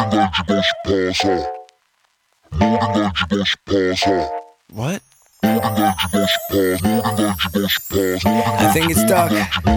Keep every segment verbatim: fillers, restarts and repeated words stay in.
걸 주고 싶어서 모든 걸 주고 싶어서 What? 모든 걸 주고 싶어 모든 걸 주고 싶어 I think it's stuck.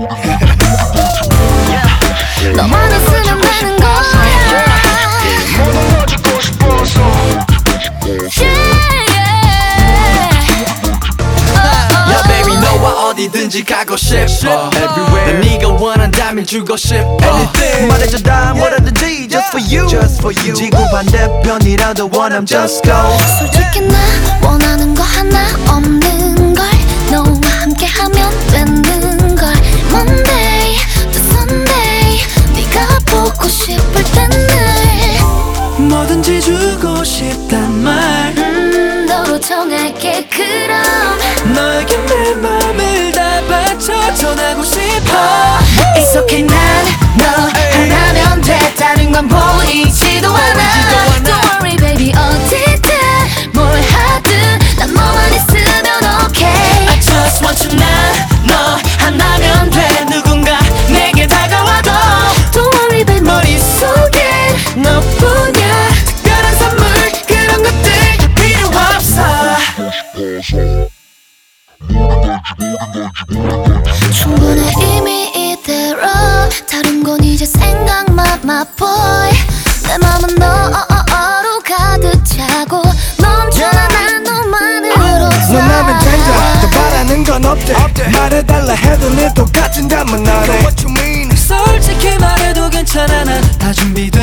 너만 있으면 되는 거야. 모든 걸 주고 싶어서 Yeah, yeah. Yeah, baby, 너와 어디든지 가고 싶어. Everywhere. 난 네가 원한다면 주고 싶어. Anything. 말해줘 다 뭐라든지 just for you, just for you. 지구 반대편이라도 원함 just go. 솔직히 나 원하는 거 하나 없는 걸. 너와 함께하면 되는 걸. Monday to Sunday 네가 보고 싶을 때늘 뭐든지 주고 싶단 말. 음, 너로 정할게. 그럼 너에게 내 맘을 다 바쳐 전하고 싶어. It's okay 난 너 하나면 돼. 다른 건 보이지도 않아. Don't worry baby 어디든 뭘 하든 난 너만 있으면 okay. I just want you now. 너 하나면 돼. 누군가 내게 다가와도 Don't worry baby 머릿속에 너뿐이야. 특별한 선물 그런 것들 필요 없어. 충분해 이미 이대로. 다른 건 이제 생각만 my boy. 내 맘은 너로 가득 차고 넘쳐나 난 너만으로 너라면 된다. 더 바라는 건 없대. 말해달라 해도 늘 똑같은 답만 하네. 솔직히 말해도 괜찮아. 난 다 준비돼